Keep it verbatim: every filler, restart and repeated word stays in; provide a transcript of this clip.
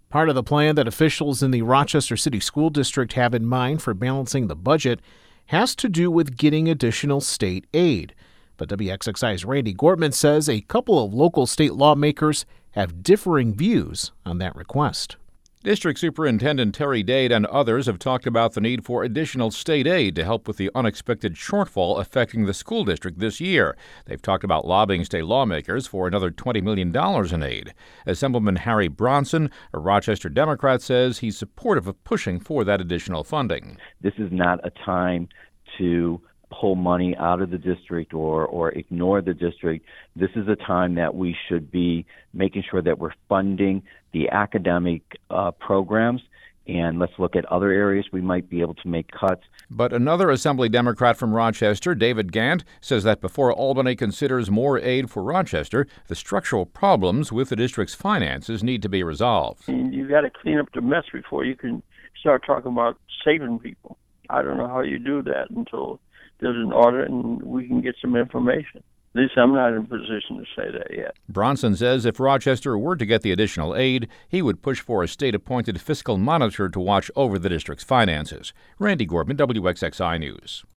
Part of the plan that officials in the Rochester City School District have in mind for balancing the budget has to do with getting additional state aid. But W X X I's Randy Gortman says a couple of local state lawmakers have differing views on that request. District Superintendent Terry Dade and others have talked about the need for additional state aid to help with the unexpected shortfall affecting the school district this year. They've talked about lobbying state lawmakers for another twenty million dollars in aid. Assemblyman Harry Bronson, a Rochester Democrat, says he's supportive of pushing for that additional funding. This is not a time to pull money out of the district or, or ignore the district. This is a time that we should be making sure that we're funding the academic uh, programs, and let's look at other areas we might be able to make cuts. But another Assembly Democrat from Rochester, David Gant, says that before Albany considers more aid for Rochester, the structural problems with the district's finances need to be resolved. You got to clean up the mess before you can start talking about saving people. I don't know how you do that until there's an audit and we can get some information. At least I'm not in a position to say that yet. Bronson says if Rochester were to get the additional aid, he would push for a state-appointed fiscal monitor to watch over the district's finances. Randy Gortman, W X X I News.